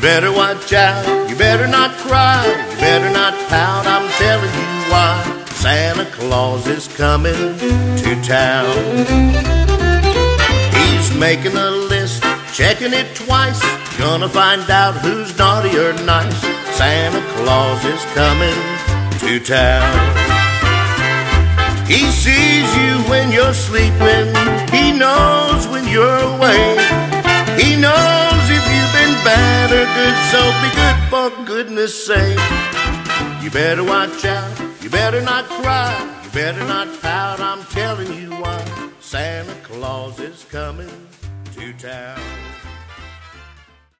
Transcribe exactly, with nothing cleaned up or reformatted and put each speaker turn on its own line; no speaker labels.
better watch out, you better not cry, you better not pout, I'm telling you why. Santa Claus is coming to town. He's making a list, checking it twice, gonna find out who's naughty or nice. Santa Claus is coming to town. He sees you when you're sleeping, he knows when you're awake, he knows if you've been bad or good, so be good for goodness sake. You better watch out, you better not cry, you better not pout, I'm telling you why. Santa Claus is coming to town.